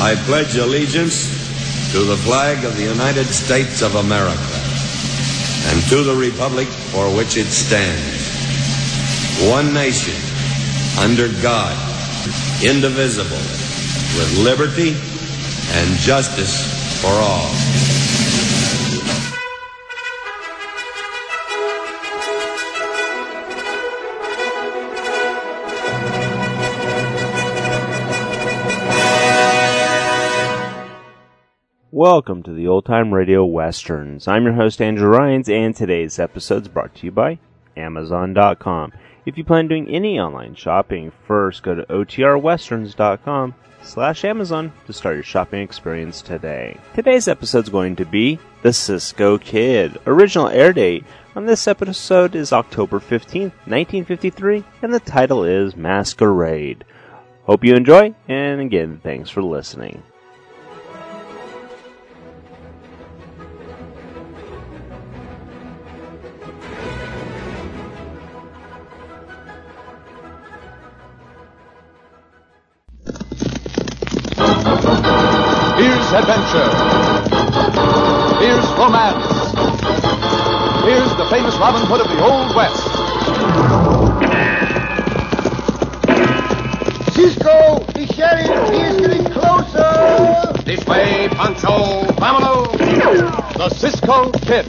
I pledge allegiance to the flag of the United States of America and to the republic for which it stands, one nation, under God, indivisible, with liberty and justice for all. Welcome to the Old Time Radio Westerns. I'm your host, Andrew Rhynes, and today's episode is brought to you by Amazon.com. If you plan on doing any online shopping, first go to otrwesterns.com/Amazon to start your shopping experience today. Today's episode is going to be The Cisco Kid. Original air date on this episode is October 15th, 1953, and the title is Masquerade. Hope you enjoy, and again, thanks for listening. Here's adventure. Here's romance. Here's the famous Robin Hood of the Old West. Cisco, the sheriff, he is getting closer. This way, Pancho. Vámonos. The Cisco Kid.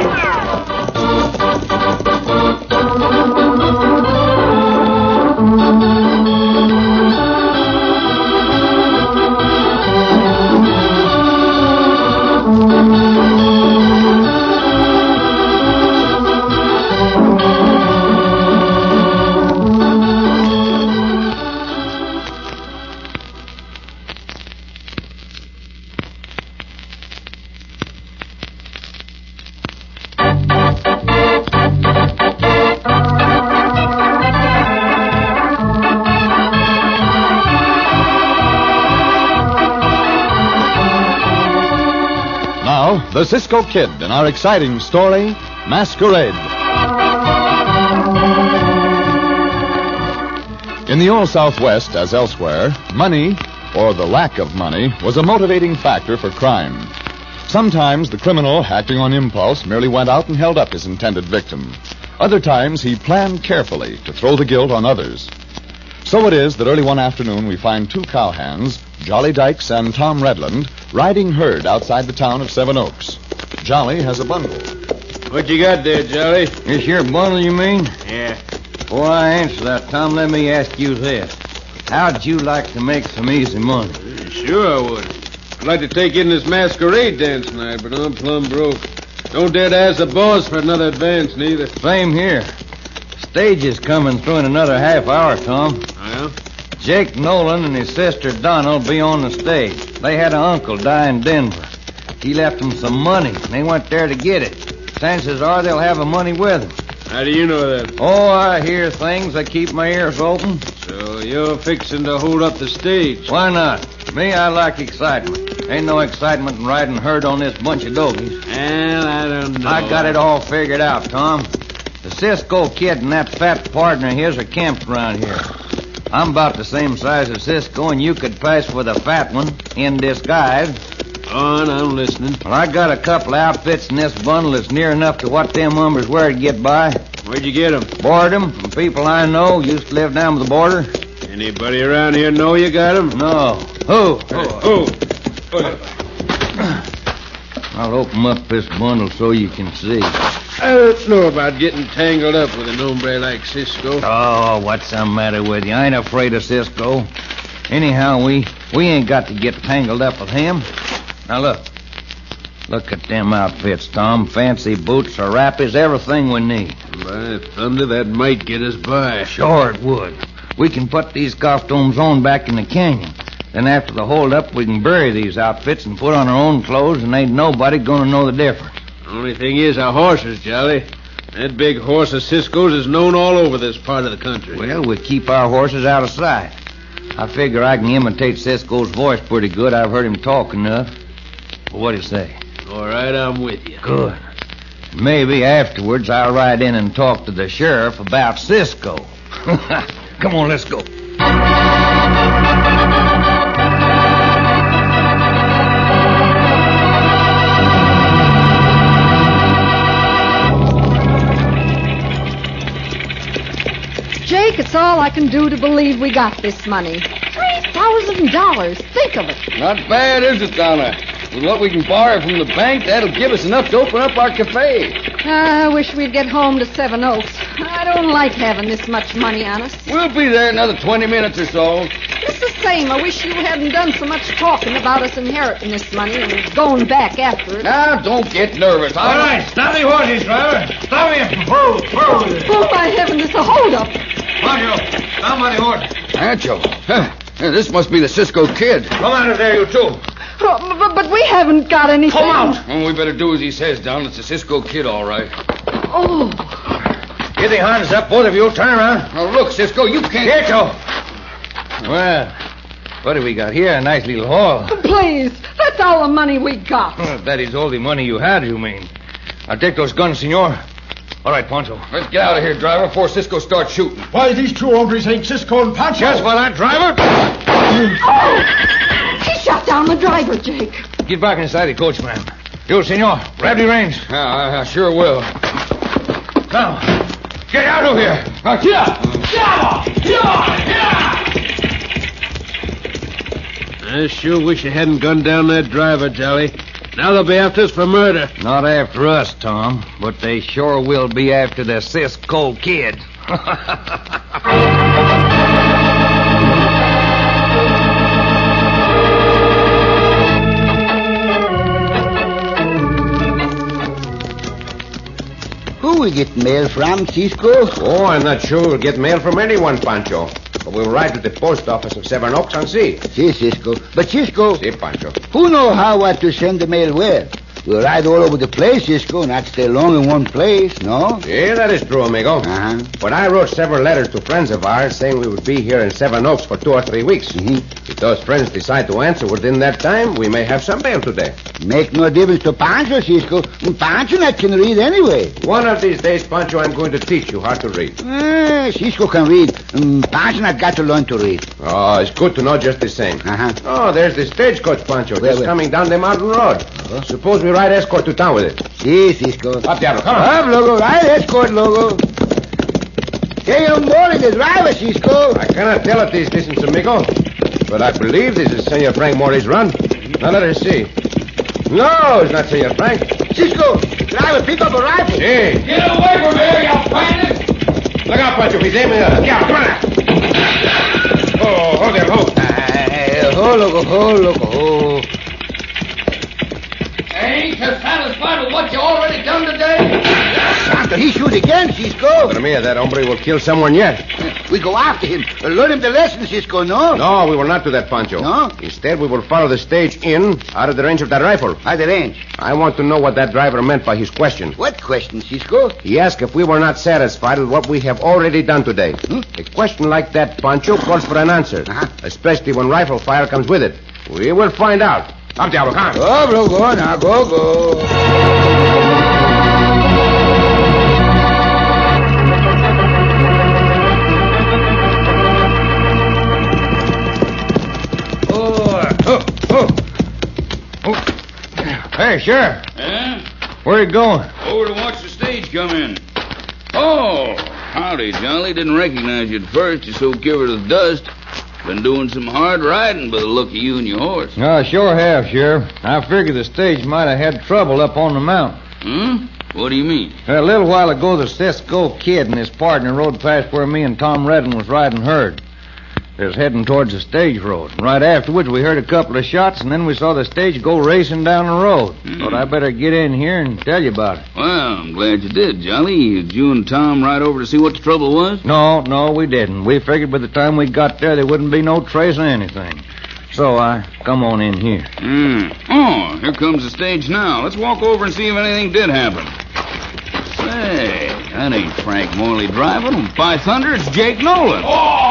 The Cisco Kid in our exciting story, Masquerade. In the old Southwest, as elsewhere, money, or the lack of money, was a motivating factor for crime. Sometimes the criminal, acting on impulse, merely went out and held up his intended victim. Other times he planned carefully to throw the guilt on others. So it is that early one afternoon we find two cowhands, Jolly Dykes and Tom Redland, riding herd outside the town of Seven Oaks. Jolly has a bundle. What you got there, Jolly? This here bundle, you mean? Yeah. Before I answer that, Tom, let me ask you this. How'd you like to make some easy money? Sure I would. I'd like to take in this masquerade dance tonight, but I'm plumb broke. Don't dare to ask the boss for another advance, neither. Same here. Stage is coming through in another half hour, Tom. Well? Jake Nolan and his sister Donna will be on the stage. They had an uncle die in Denver. He left them some money, and they went there to get it. Chances are they'll have the money with them. How do you know that? Oh, I hear things. I keep my ears open. So you're fixing to hold up the stage? Why not? Me, I like excitement. Ain't no excitement in riding herd on this bunch of dogies. Well, I don't know. I got it all figured out, Tom. The Cisco Kid and that fat partner of his are camped around here. I'm about the same size as Cisco, and you could pass for the fat one in disguise. On, I'm listening. Well, I got a couple of outfits in this bundle that's near enough to what them umbers wear to get by. Where'd you get them? Borrowed them from people I know used to live down the border. Anybody around here know you got them? No. Who? Who? I'll open up this bundle so you can see. I don't know about getting tangled up with an hombre like Cisco. Oh, what's the matter with you? I ain't afraid of Cisco. Anyhow, we ain't got to get tangled up with him. Now, look. Look at them outfits, Tom. Fancy boots, or wrappers, everything we need. By thunder, that might get us by. Sure it would. We can put these costumes on back in the canyon. Then after the hold-up, we can bury these outfits and put on our own clothes, and ain't nobody going to know the difference. Only thing is our horses, Jolly. That big horse of Cisco's is known all over this part of the country. Well, we keep our horses out of sight. I figure I can imitate Cisco's voice pretty good. I've heard him talk enough. Well, what do you say? All right, I'm with you. Good. Maybe afterwards I'll ride in and talk to the sheriff about Cisco. Come on, let's go. can do to believe we got this money. $3,000. Think of it. Not bad, is it, Donna? With what we can borrow from the bank, that'll give us enough to open up our cafe. I wish we'd get home to Seven Oaks. I don't like having this much money on us. We'll be there in another 20 minutes or so. It's the same. I wish you hadn't done so much talking about us inheriting this money and going back after it. Now, don't get nervous. All right, stop the horses, driver. Stop him. Whoa. Oh, my heavens, it's a holdup. Pancho, down by the horse. Pancho. This must be the Cisco Kid. Come out of there, you two. But we haven't got anything. Come out. Well, we better do as he says, Don. It's the Cisco Kid, all right. Oh. Get the hands up, both of you. Turn around. Now, look, Cisco, you can't... Here, Joe. Well, what have we got here? A nice little haul. Please, that's all the money we got. That is all the money you had, you mean. I'll take those guns, senor. All right, Pancho. Let's get out of here, driver, before Cisco starts shooting. Why, these two hombres ain't Cisco and Pancho. Just for that, driver. Oh! He shot down the driver, Jake. Get back inside the coach, ma'am. You, senor, grab the reins. I sure will. Now, get out of here. Now, get up! I sure wish you hadn't gunned down that driver, Jolly. Now they'll be after us for murder. Not after us, Tom, but they sure will be after the Cisco Kid. Who we get mail from, Cisco? Oh, I'm not sure we'll get mail from anyone, Pancho. But we'll ride to the post office of Seven Oaks and see. Si, Cisco. But, Cisco, See, Pancho. who know what to send the mail where? We'll ride all over the place, Cisco, not stay long in one place, no? Yeah, that is true, amigo. Uh-huh. But I wrote several letters to friends of ours saying we would be here in Seven Oaks for 2 or 3 weeks. Mm-hmm. If those friends decide to answer within that time, we may have some mail today. Make no difference to Pancho, Cisco. Pancho not can read anyway. One of these days, Pancho, I'm going to teach you how to read. Cisco can read. Pancho not got to learn to read. Oh, it's good to know just the same. Uh-huh. Oh, there's the stagecoach, Pancho, Where? coming down the mountain road. Suppose we ride escort to town with it. Si, Cisco. Up, Diablo, come on. Up, Logo. Right, escort, Logo. Hey, young boy, the driver, Cisco. I cannot tell at this distance, amigo. But I believe this is Senor Frank Morley's run. Now let us see. No, it's not Senor Frank. Cisco, driver, pick up a rifle. Hey. Get away from here, you bandit! Look out, Pancho. He's aiming at us. Yeah, come on. Oh, hold there, hold. Ho, Logo. Ain't you satisfied with what you already done today? Santa, he shoot again, Cisco. But mia, that hombre will kill someone yet. We go after him. Learn him the lesson, Cisco, no? No, we will not do that, Pancho. No? Instead, we will follow the stage in, out of the range of that rifle. At the range. I want to know what that driver meant by his question. What question, Cisco? He asked if we were not satisfied with what we have already done today. A question like that, Pancho, calls for an answer. Uh-huh. Especially when rifle fire comes with it. We will find out. Up, Diablo, come on. Go, bro, go now. Go. Hey, Sheriff. Huh? Where are you going? Over to watch the stage come in. Oh, howdy, Jolly. Didn't recognize you at first. You're so covered with dust. Been doing some hard riding by the look of you and your horse. No, I sure have, Sheriff. I figured the stage might have had trouble up on the mountain. What do you mean? A little while ago, the Cisco Kid and his partner rode past where me and Tom Redden was riding herd. They was heading towards the stage road. Right afterwards, we heard a couple of shots, and then we saw the stage go racing down the road. Thought I better get in here and tell you about it. Well, I'm glad you did, Jolly. Did you and Tom ride over to see what the trouble was? No, we didn't. We figured by the time we got there wouldn't be no trace of anything. So I come on in here. Oh, here comes the stage now. Let's walk over and see if anything did happen. Say, that ain't Frank Morley driving. By thunder, it's Jake Nolan.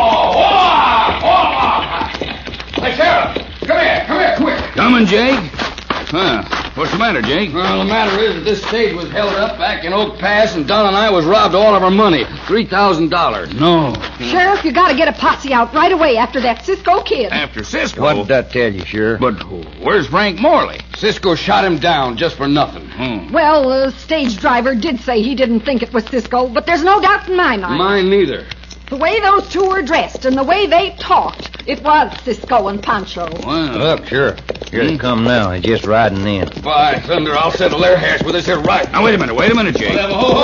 Hey, Sheriff, come here, quick. Coming, Jake? Huh. What's the matter, Jake? Well, the matter is that this stage was held up back in Oak Pass, and Don and I was robbed of all of our money, $3,000. No. Sheriff, you gotta get a posse out right away after that Cisco Kid. After Cisco? What did that tell you, Sheriff? But where's Frank Morley? Cisco shot him down just for nothing. Well, the stage driver did say he didn't think it was Cisco, but there's no doubt in my mind. Mine neither. The way those two were dressed and the way they talked, it was Cisco and Pancho. Wow. Look, sure. Here they come now. They're just riding in. By thunder, I'll settle their hash with this here right. Now, wait a minute, Jake.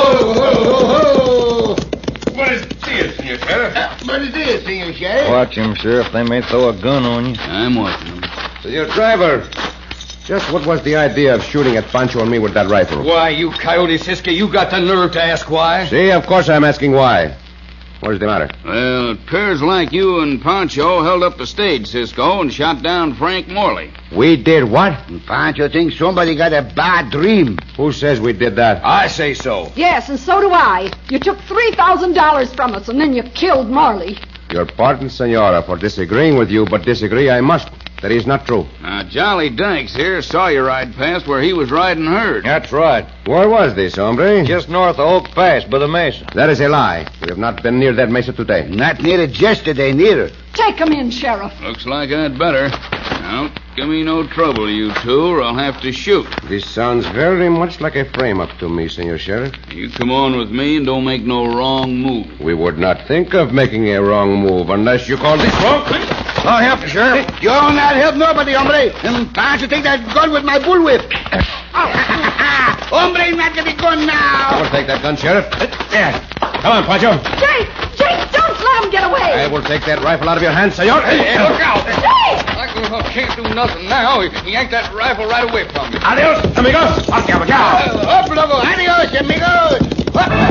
What is this, Senor Sheriff? What is this, Senor Sheriff? Watch them, Sheriff. They may throw a gun on you. I'm watching them. Senor Driver, just what was the idea of shooting at Pancho and me with that rifle? Why, you coyote Cisco, you got the nerve to ask why? See, of course I'm asking why. What's the matter? Well, it appears like you and Pancho held up the stage, Cisco, and shot down Frank Morley. We did what? Pancho thinks somebody got a bad dream. Who says we did that? I say so. Yes, and so do I. You took $3,000 from us, and then you killed Marley. Your pardon, Senora, for disagreeing with you, but disagree I must. That is not true. Now, Jolly Dykes here saw you ride past where he was riding herd. That's right. Where was this, hombre? Just north of Oak Pass by the mesa. That is a lie. We have not been near that mesa today. Not near it yesterday, neither. Take him in, Sheriff. Looks like I'd better. Now, give me no trouble, you two, or I'll have to shoot. This sounds very much like a frame-up to me, Senor Sheriff. You come on with me and don't make no wrong move. We would not think of making a wrong move unless you call this wrong. I'll help you, Sheriff. You'll not help nobody, hombre. And Pancho take that gun with my bullwhip. Hombre, not get the gun now. I will take that gun, Sheriff. There. Come on, Pancho. Jake, don't let him get away. I will take that rifle out of your hands, senor. Hey, look out. Jake! That girl can't do nothing now. He yanked that rifle right away from me. Adios, amigos. Up, loco. Adios, amigos.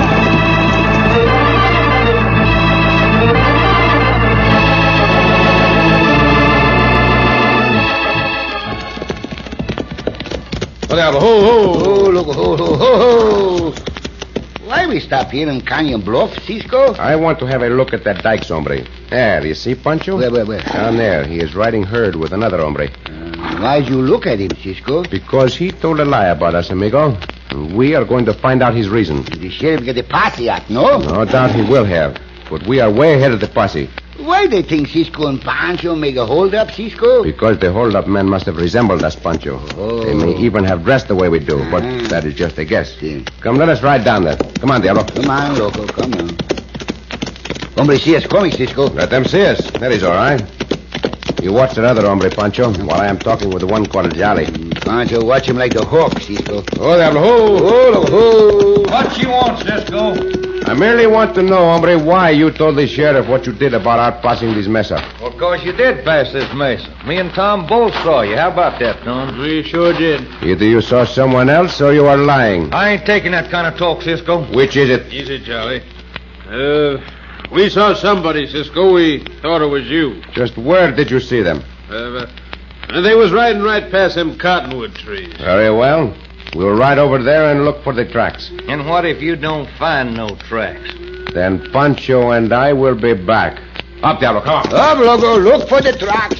Ho, loco, ho. Why we stop here in Canyon Bluff, Cisco? I want to have a look at that Dykes hombre. There, you see, Pancho? Where? Down there. He is riding herd with another hombre. Why'd you look at him, Cisco? Because he told a lie about us, amigo. We are going to find out his reason. The sheriff get the posse out, no? No doubt he will have. But we are way ahead of the posse. Why they think Cisco and Pancho make a hold-up, Cisco? Because the hold-up men must have resembled us, Pancho. Oh. They may even have dressed the way we do, but that is just a guess. See. Come, let us ride down there. Come on, Diablo. Come on, loco, come on. Hombre, see us coming, Cisco. Let them see us. That is all right. You watch that other hombre, Pancho, while I am talking with the one called Jolly. Pancho, watch him like the hawk, Cisco. Oh, Diablo, ho. What you want, Cisco? I merely want to know, hombre, why you told the sheriff what you did about outpassing this mesa. Well, of course you did pass this mesa. Me and Tom both saw you. How about that, Tom? We sure did. Either you saw someone else or you are lying. I ain't taking that kind of talk, Cisco. Which is it? Easy, Jolly. We saw somebody, Cisco. We thought it was you. Just where did you see them? They was riding right past them cottonwood trees. Very well. We'll ride over there and look for the tracks. And what if you don't find no tracks? Then Pancho and I will be back. Up, Diablo, come on. Up, loco, look for the tracks.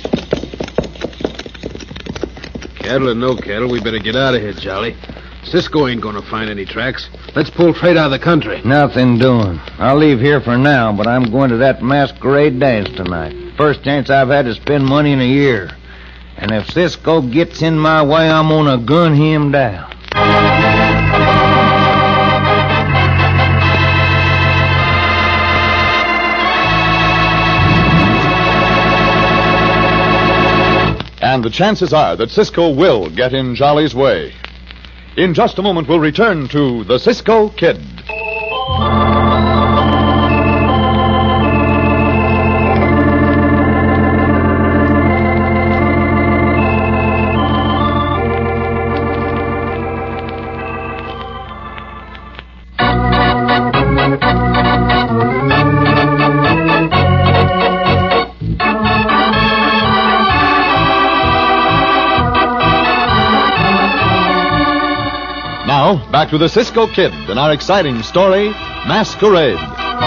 Cattle or no cattle, we better get out of here, Jolly. Cisco ain't gonna find any tracks. Let's pull trade out of the country. Nothing doing. I'll leave here for now, but I'm going to that masquerade dance tonight. First chance I've had to spend money in a year. And if Cisco gets in my way, I'm gonna gun him down. And the chances are that Cisco will get in Jolly's way. In just a moment, we'll return to the Cisco Kid. Now, back to the Cisco Kid and our exciting story, Masquerade.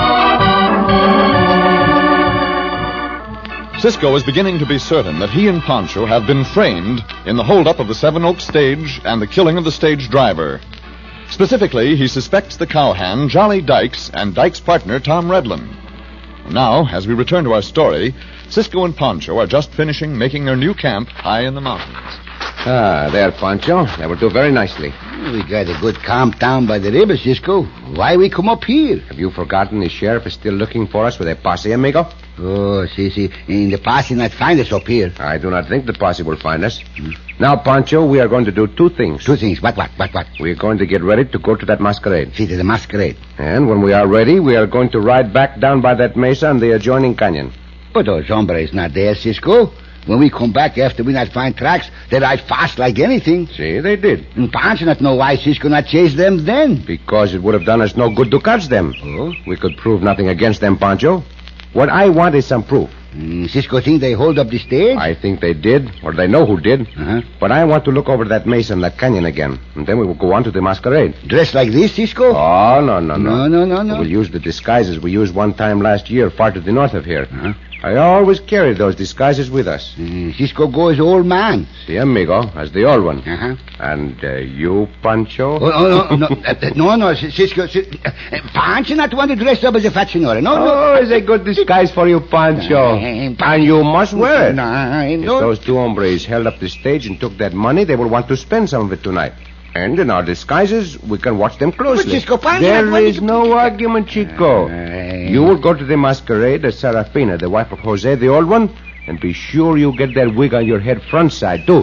Cisco is beginning to be certain that he and Pancho have been framed in the holdup of the Seven Oaks stage and the killing of the stage driver. Specifically, he suspects the cowhand Jolly Dykes and Dykes' partner Tom Redlin. Now, as we return to our story, Cisco and Pancho are just finishing making their new camp high in the mountains. Ah, there, Pancho. That will do very nicely. We got a good camp down by the river, Cisco. Why we come up here? Have you forgotten the sheriff is still looking for us with a posse, amigo? Oh, see. And the posse not find us up here. I do not think the posse will find us. Now, Pancho, we are going to do two things. Two things. What? We are going to get ready to go to that masquerade. See, to the masquerade. And when we are ready, we are going to ride back down by that mesa and the adjoining canyon. But those hombres not there, Cisco. When we come back after we not find tracks, they ride fast like anything. See, they did. And Pancho not know why Cisco not chase them then. Because it would have done us no good to catch them. Oh? We could prove nothing against them, Pancho. What I want is some proof. Cisco think they hold up the stage? I think they did, or they know who did. Uh-huh. But I want to look over that mesa and that canyon again, and then we will go on to the masquerade. Dressed like this, Cisco? Oh, no. No. We'll use the disguises we used one time last year, far to the north of here. Uh-huh. I always carry those disguises with us. Cisco go as old man. Si, amigo, as the old one. Uh-huh. And you, Pancho? No, Cisco. Pancho not want to dress up as a fat senora. No. Oh, it's a good disguise for you, Pancho. And you must wear it. If those two hombres held up the stage and took that money, they will want to spend some of it tonight. And in our disguises, we can watch them closely. But Cisco, Pancho, there is no argument, Chico. You will go to the masquerade as Serafina, the wife of Jose, the old one, and be sure you get that wig on your head front side, too.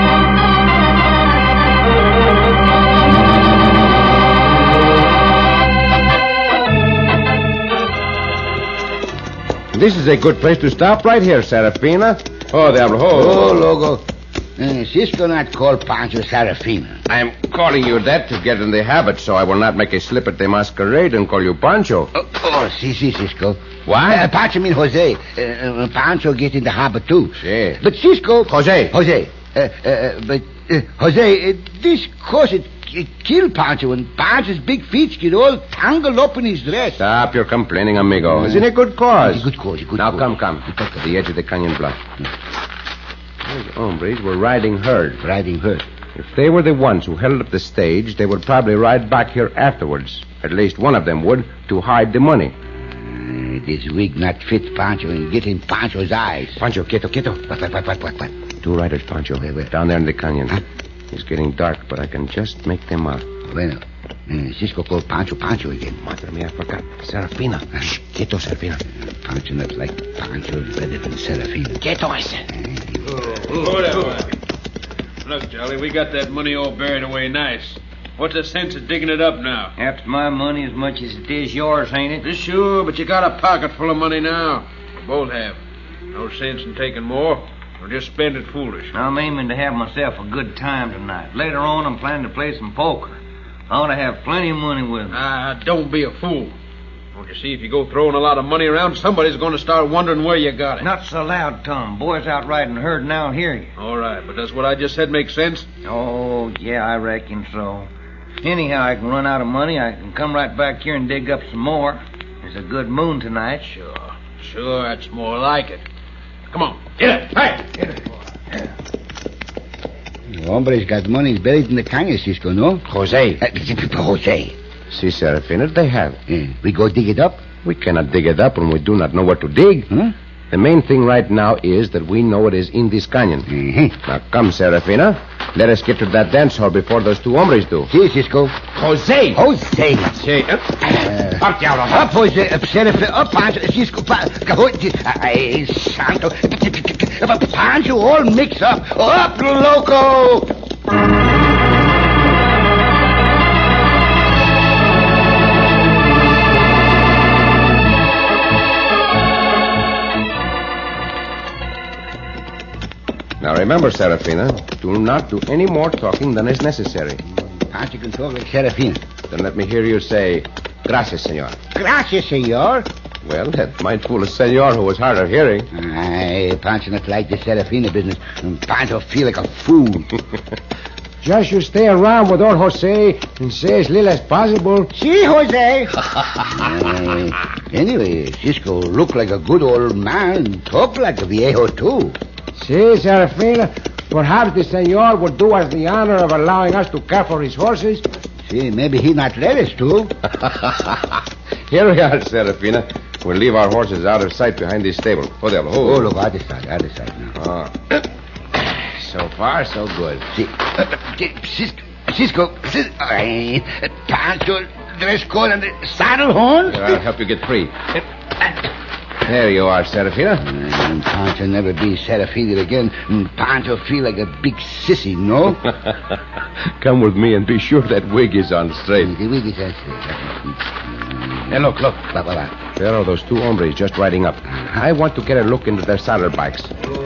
This is a good place to stop right here, Serafina. Oh, Diablo. Oh, Logo. Cisco not call Pancho Serafina. I'm calling you that to get in the habit, so I will not make a slip at the masquerade and call you Pancho. Si, Cisco. What? Pancho mean Jose. Pancho get in the habit, too. Si. But Cisco... Jose. But Jose, this cause it kill Pancho, and Pancho's big feet get all tangled up in his dress. Stop your complaining, amigo. It's in a good cause. It's a good cause. Now, come. To the edge of the canyon bluff. Those hombres were riding herd. If they were the ones who held up the stage, they would probably ride back here afterwards. At least one of them would, to hide the money. This wig not fit Pancho and get in Pancho's eyes. Pancho, quieto. What? Two riders, Pancho. Where? Down there in the canyon. Huh? It's getting dark, but I can just make them out. Bueno, Cisco called Pancho again. Madre mia, I forgot. Serafina. Shh, quieto, Serafina. Pancho not like Pancho better than Serafina. Quieto, I said. Look, Jolly, we got that money all buried away nice. What's the sense of digging it up now? That's my money as much as it is yours, ain't it? Sure, but you got a pocket full of money now. We both have. No sense in taking more. We'll just spend it foolish. I'm aiming to have myself a good time tonight. Later on, I'm planning to play some poker. I want to have plenty of money with me. Don't be a fool. Don't you see, if you go throwing a lot of money around, somebody's going to start wondering where you got it. Not so loud, Tom. Boys out riding herd now hear you. All right, but does what I just said make sense? Oh, yeah, I reckon so. Anyhow, I can run out of money. I can come right back here and dig up some more. There's a good moon tonight. Sure, that's more like it. Come on, get it. Hey! Get it. The hombre's got money buried in the canyon, Cisco, no? Jose. Jose. Si, Serafina, they have. We go dig it up? We cannot dig it up when we do not know what to dig. Huh? The main thing right now is that we know it is in this canyon. Now, come, Serafina. Let us get to that dance hall before those two hombres do. Si, Cisco. Jose! Si. Up, Diablo. Up, Jose. Serafina. Up, Pancho. Cisco. Ay, santo. Pancho all mixed up. Up, loco! Now, remember, Serafina, do not do any more talking than is necessary. Pancho can talk like Serafina. Then let me hear you say, gracias, senor. Gracias, senor. Well, that might fool a senor who was hard of hearing. Ay, Pancho not like the Serafina business. Pancho feel like a fool. Just you stay around with old Jose and say as little as possible. Si, Jose. Anyway, Cisco look like a good old man. Talk like a viejo, too. Si, Serafina. Perhaps the senor would do us the honor of allowing us to care for his horses. See, maybe he not let us to. Here we are, Serafina. We'll leave our horses out of sight behind this stable. Oh, there. Oh, look, other side now. So far, so good. See, Cisco, Cisco, Pancho, dress code and the saddle horn. I'll help you get free. There you are, Serafina. Pancho never be Serafina again. Pancho feel like a big sissy, no? Come with me and be sure that wig is on straight. The wig is on straight. Hey, look. There are those two hombres just riding up. I want to get a look into their saddlebags.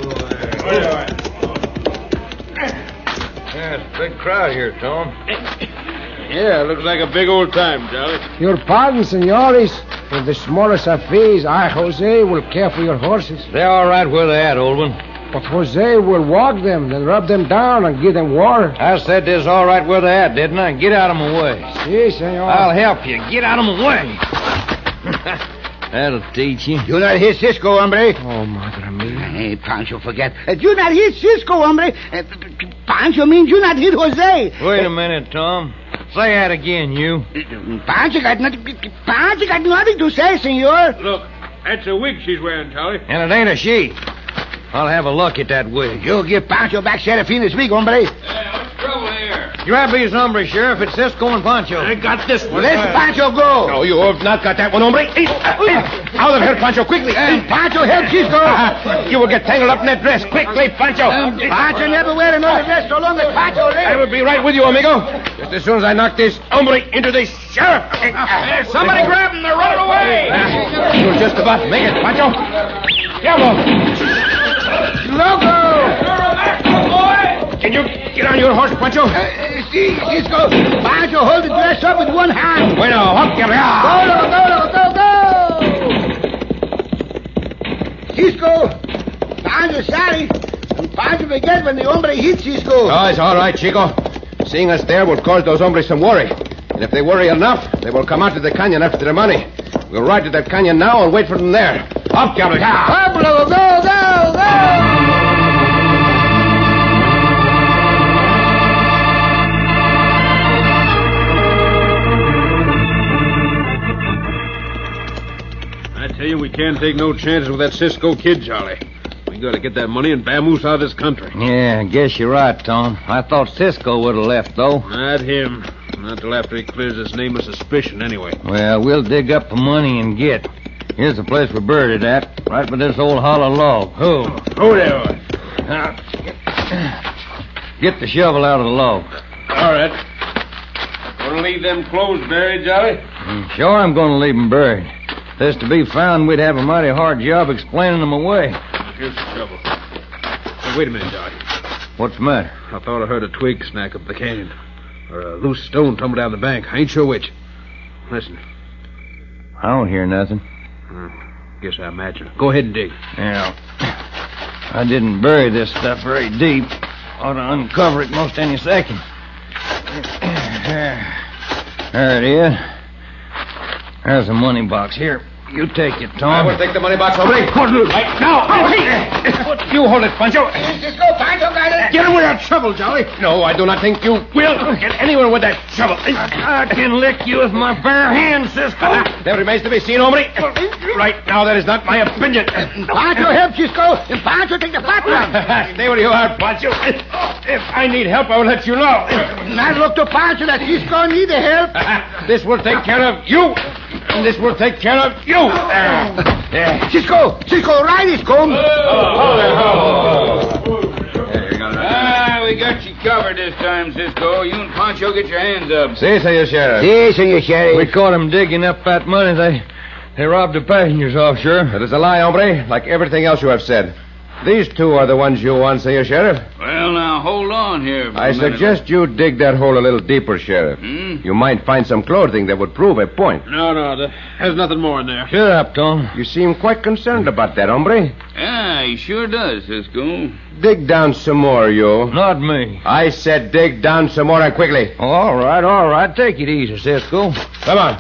Yeah, it's a big crowd here, Tom. Yeah, looks like a big old time, Jolly. Your pardon, senores. For the smallest of fees, I, Jose, will care for your horses. They're all right where they're at, old one. But Jose will walk them, then rub them down and give them water. I said this all right where they're at, didn't I? Get out of my way. Si, senor. I'll help you. Get out of my way. That'll teach you. Do not hit Cisco, hombre. Oh, madre mia. Hey, Pancho, forget. Do not hit Cisco, hombre. Pancho means do not hit Jose. Wait a minute, Tom. Say that again, you. Pancho got nothing to say, senor. Look, that's a wig she's wearing, Jolly. And it ain't a she. I'll have a look at that wig. You give Pancho back Serafina's wig, hombre. What's trouble here? Grab these hombres, Sheriff. It's Cisco and Pancho. I got this one. Let Pancho go. No, you have not got that one, hombre. Out of here, Pancho, quickly. Pancho, help Cisco. You will get tangled up in that dress. Quickly, Pancho. Pancho never wear another dress so long as Pancho lives. I will be right with you, amigo. Just as soon as I knock this hombre into the sheriff. Somebody grab him. They're running away. You'll just about make it, Pancho. Diablo. Loco! Can you get on your horse, Pancho? See, Cisco. Pancho, hold the dress up with one hand. Bueno, up, Go, Cisco. Pancho sorry. Pancho forget when the hombre hits Cisco. Oh, it's all right, Chico. Seeing us there will cause those hombres some worry. And if they worry enough, they will come out to the canyon after their money. We'll ride to that canyon now and wait for them there. Up, Diablo. Pablo, go! I tell you, we can't take no chances with that Cisco kid, Jolly. We gotta get that money and vamoose out of this country. Yeah, I guess you're right, Tom. I thought Cisco would have left, though. Not him. Not till after he clears his name of suspicion, anyway. Well, we'll dig up the money and get. Here's the place we're buried at, right by this old hollow log. Oh, there. Now, get the shovel out of the log. All right. Want to leave them clothes buried, Jolly? Sure, I'm going to leave them buried. If there's to be found, we'd have a mighty hard job explaining them away. Here's the shovel. Hey, wait a minute, Jolly. What's the matter? I thought I heard a twig snack up the canyon. Or a loose stone tumble down the bank. I ain't sure which. Listen. I don't hear nothing. Guess I imagine. Go ahead and dig. Yeah. I didn't bury this stuff very deep. Ought to uncover it most any second. There it is. There's a money box. Here, you take it, Tom. I will take the money box, hombre. Right now. You hold it, Pancho. Cisco, Pancho got it. Get him with that shovel, Jolly. No, I do not think you will get anywhere with that shovel. I can lick you with my bare hands, Cisco. That remains to be seen, hombre. Right now, that is not my opinion. Pancho, help Cisco. And Pancho, take the flat one. Stay where you are, Pancho. If I need help, I will let you know. Now look to Pancho that Cisco need the help. This will take care of you. And this will take care of you. Cisco, ride his comb. We got you covered this time, Cisco. You and Pancho get your hands up. Si, senor sheriff. Si, senor sheriff. We caught him digging up that money. They robbed the passengers off, sure. That is a lie, hombre, like everything else you have said. These two are the ones you want, senor sheriff. Well, now, hold on here for a I minute. suggest you dig that hole a little deeper, Sheriff. You might find some clothing that would prove a point. No, there's nothing more in there. Shut up, Tom. You seem quite concerned about that, hombre. Yeah, he sure does, Cisco. Dig down some more, you. Not me. I said dig down some more and quickly. Oh, all right. Take it easy, Cisco. Come on.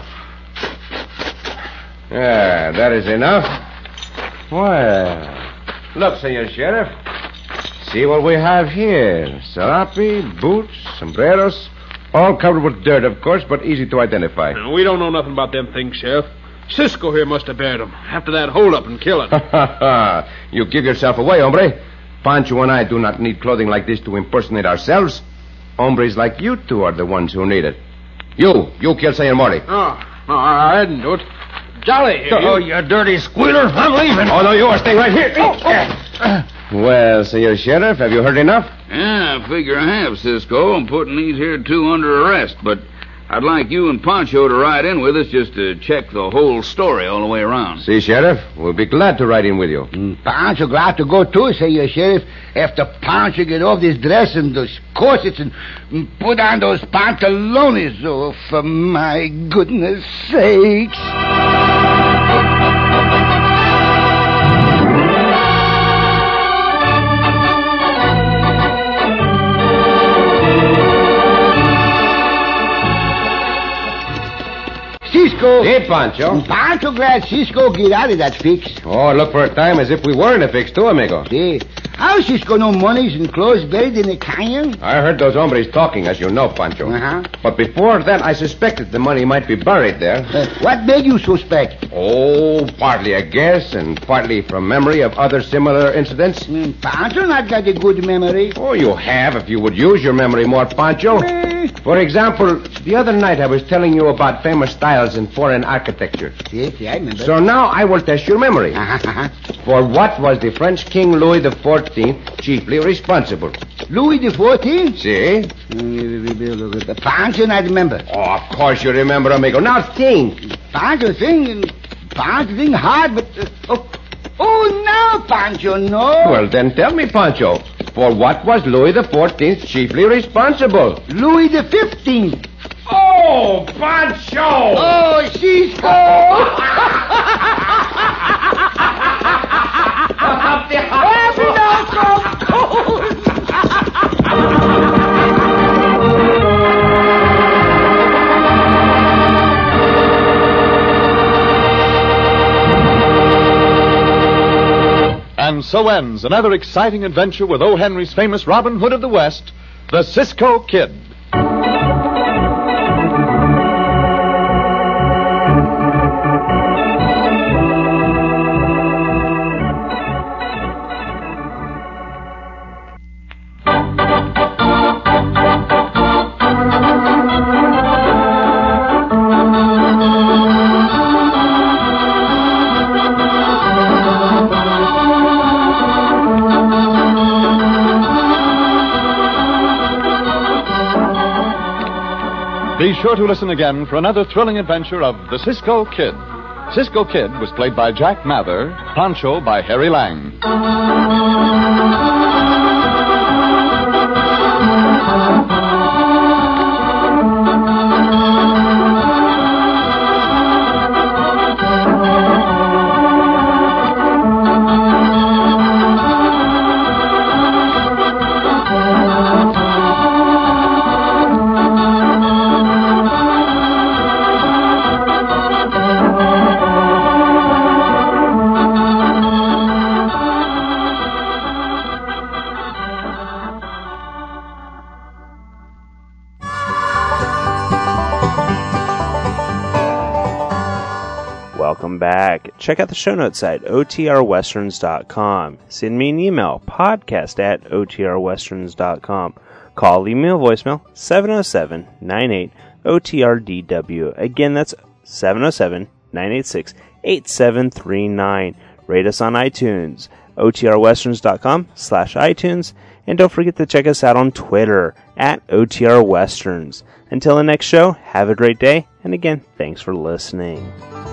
Yeah, that is enough. Well, look, senor sheriff. See what we have here. Serape, boots, sombreros, all covered with dirt, of course, but easy to identify. No, we don't know nothing about them things, Sheriff. Cisco here must have buried them after that hold-up and killing. You give yourself away, hombre. Pancho and I do not need clothing like this to impersonate ourselves. Hombres like you two are the ones who need it. You killed Senor Morty. No, I didn't do it. Jolly. Oh, you dirty squealer. I'm leaving. Oh, no, you are staying right here. Well, Senor Sheriff, have you heard enough? Yeah, I figure I have, Cisco. I'm putting these here two under arrest, but I'd like you and Pancho to ride in with us just to check the whole story all the way around. See, Sheriff, we'll be glad to ride in with you. Pancho glad to go too, Senor Sheriff. After Pancho get off this dress and those corsets and put on those pantalones. Oh, for my goodness sakes. Cisco. Hey, Pancho. Pancho glad Cisco get out of that fix. Oh, look for a time as if we were in a fix, too, amigo. See, how Cisco no monies and clothes buried in the canyon? I heard those hombres talking, as you know, Pancho. Uh-huh. But before that, I suspected the money might be buried there. What made you suspect? Oh, partly a guess and partly from memory of other similar incidents. Pancho not got a good memory. Oh, you have if you would use your memory more, Pancho. For example, the other night I was telling you about famous styles in foreign architecture. Yes, I remember. So now I will test your memory. For what was the French King Louis XIV chiefly responsible? Louis XIV? See? Pancho not remember. Oh, of course you remember, amigo. Now think. Pancho think hard, but... now, Pancho, no. Well, then tell me, Pancho. For what was Louis XIV chiefly responsible? Louis XV. Oh, Pancho! Oh, Cisco! And so ends another exciting adventure with O. Henry's famous Robin Hood of the West, the Cisco Kid. Be sure to listen again for another thrilling adventure of the Cisco Kid. Cisco Kid was played by Jack Mather, Pancho by Harry Lang. Welcome back. Check out the show notes at otrwesterns.com. Send me an email, podcast@otrwesterns.com. Call, leave me a voicemail, 707-98-OTRDW. Again, that's 707-986-8739. Rate us on iTunes, otrwesterns.com/iTunes. And don't forget to check us out on Twitter, @OTRWesterns. Until the next show, have a great day. And again, thanks for listening.